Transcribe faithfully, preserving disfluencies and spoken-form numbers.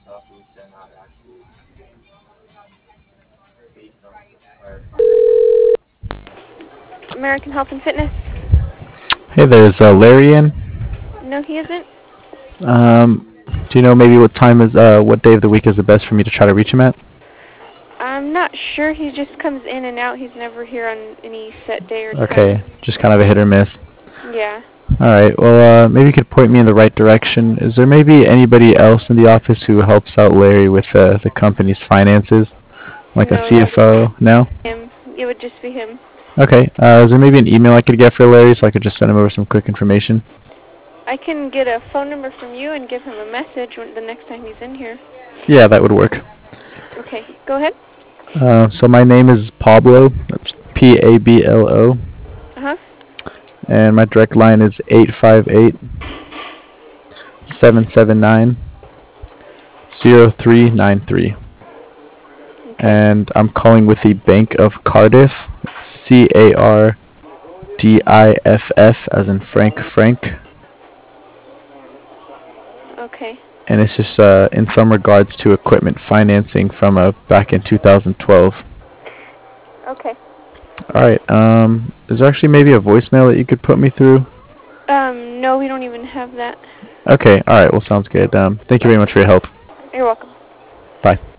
American Health and Fitness. Hey there, is uh, Larry in? No, he isn't. Um, do you know maybe what time is, uh, what day of the week is the best for me to try to reach him at? I'm not sure. He just comes in and out. He's never here on any set day or Okay, time. just kind of a hit or miss. Yeah. Alright, well, uh, maybe you could point me in the right direction. Is there maybe anybody else in the office who helps out Larry with uh, the company's finances? Like a No, it would just C F O? No? be him. It would just be him. Okay, uh, is there maybe an email I could get for Larry so I could just send him over some quick information? I can get a phone number from you and give him a message when, the next time he's in here. Yeah, that would work. Okay, go ahead. Uh, so my name is Pablo. That's P A B L O. Uh-huh. And my direct line is eight five eight, seven seven nine, zero three nine three. Okay. And I'm calling with the Bank of Cardiff, C A R D I F F as in Frank Frank. Okay. And it's just uh, in some regards to equipment financing from uh, back in two thousand twelve. Okay. Alright, um, is there actually maybe a voicemail that you could put me through? Um, no, we don't even have that. Okay, alright, well sounds good. Um, thank you very much for your help. You're welcome. Bye.